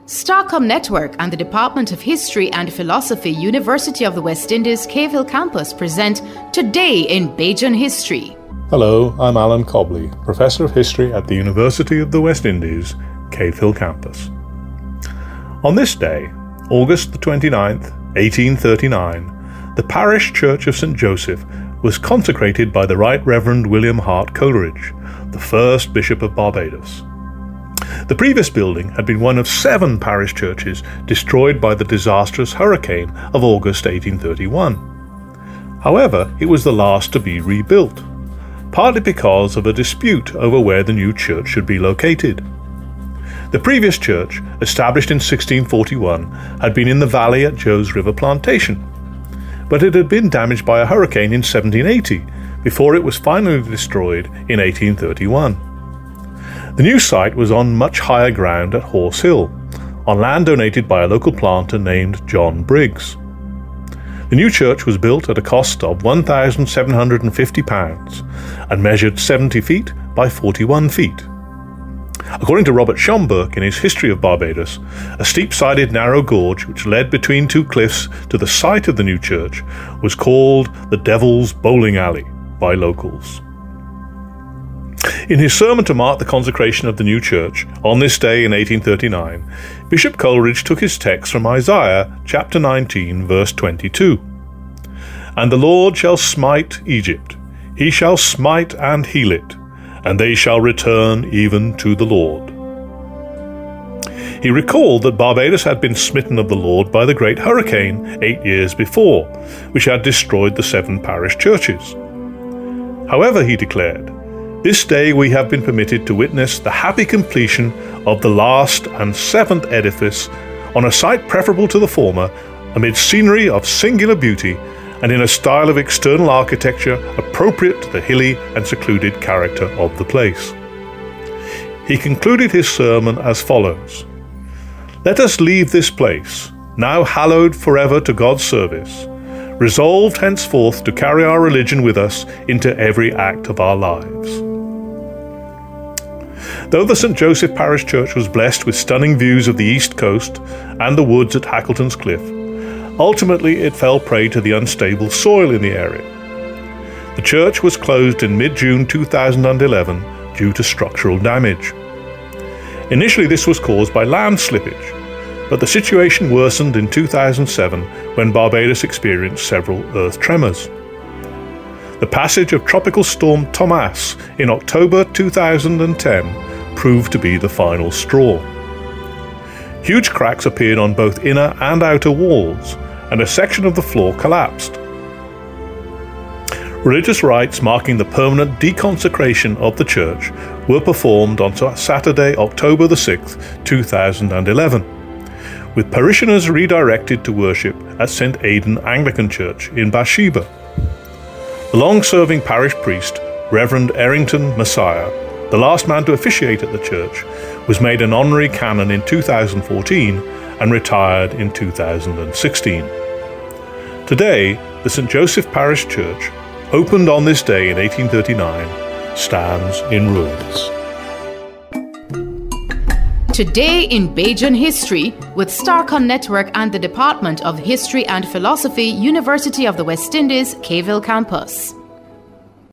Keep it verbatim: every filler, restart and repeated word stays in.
Starcom Network and the Department of History and Philosophy, University of the West Indies, Cave Hill Campus present Today in Bajan History. Hello, I'm Alan Cobley, Professor of History at the University of the West Indies, Cave Hill Campus. On this day, August the twenty-ninth, eighteen thirty-nine, the parish church of Saint Joseph was consecrated by the Right Reverend William Hart Coleridge, the first Bishop of Barbados. The previous building had been one of seven parish churches destroyed by the disastrous hurricane of August eighteen thirty-one. However, it was the last to be rebuilt, partly because of a dispute over where the new church should be located. The previous church, established in sixteen forty-one, had been in the valley at Joe's River Plantation, but it had been damaged by a hurricane in seventeen eighty, before it was finally destroyed in eighteen thirty-one. The new site was on much higher ground at Horse Hill, on land donated by a local planter named John Briggs. The new church was built at a cost of one thousand seven hundred fifty pounds and measured seventy feet by forty-one feet. According to Robert Schomburgk in his History of Barbados, a steep-sided narrow gorge which led between two cliffs to the site of the new church was called the Devil's Bowling Alley by locals. In his sermon to mark the consecration of the new church, on this day in eighteen thirty-nine, Bishop Coleridge took his text from Isaiah chapter nineteen, verse twenty-two. "And the Lord shall smite Egypt, he shall smite and heal it, and they shall return even to the Lord." He recalled that Barbados had been smitten of the Lord by the great hurricane eight years before, which had destroyed the seven parish churches. However, he declared, "This day we have been permitted to witness the happy completion of the last and seventh edifice on a site preferable to the former, amid scenery of singular beauty and in a style of external architecture appropriate to the hilly and secluded character of the place." He concluded his sermon as follows: "Let us leave this place, now hallowed forever to God's service, resolved henceforth to carry our religion with us into every act of our lives." Though the Saint Joseph Parish Church was blessed with stunning views of the east coast and the woods at Hackleton's Cliff, ultimately it fell prey to the unstable soil in the area. The church was closed in mid-June two thousand eleven due to structural damage. Initially this was caused by land slippage, but the situation worsened in two thousand seven when Barbados experienced several earth tremors. The passage of Tropical Storm Tomas in October two thousand ten proved to be the final straw. Huge cracks appeared on both inner and outer walls, and a section of the floor collapsed. Religious rites marking the permanent deconsecration of the church were performed on Saturday, October the sixth, two thousand eleven, with parishioners redirected to worship at Saint Aidan Anglican Church in Bathsheba. The long-serving parish priest, Reverend Errington Messiah, the last man to officiate at the church, was made an honorary canon in two thousand fourteen and retired in two thousand sixteen. Today, the Saint Joseph Parish Church, opened on this day in eighteen thirty-nine, stands in ruins. Today in Bajan History with Starcom Network and the Department of History and Philosophy, University of the West Indies, Cave Hill Campus.